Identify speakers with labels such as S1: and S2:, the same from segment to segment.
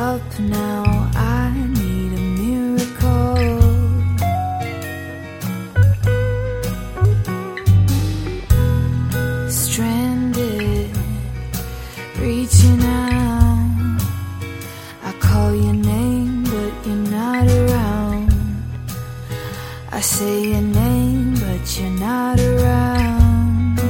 S1: up now, I need a miracle. Stranded, reaching out, I call your name but you're not around. I say your name but you're not around.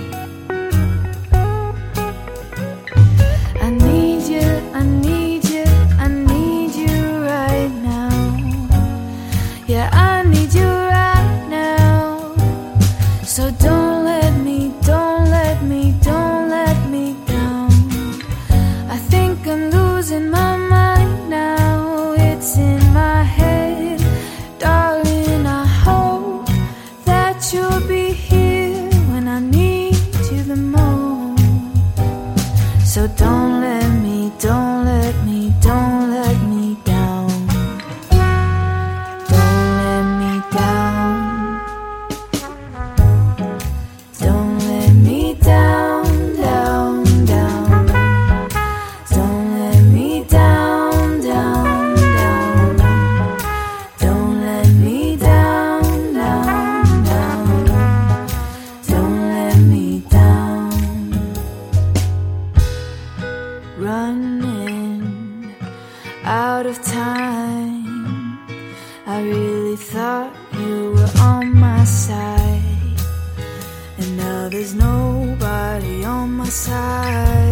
S1: I need you, I need you, I need you right now. Yeah, I need you right now. So don't let me, don't let me, don't let me down. I think I'm losing my mind now. It's in my head, darling, I hope that you'll be here when I need you the most. So don't let me, don't let me, don't let me down. Don't let me down. Don't let me down, down, down. Don't let me down, down, down. Don't let me down, down, down. Don't let me down. Running out of time, I really thought you were on my side, and now there's nobody on my side.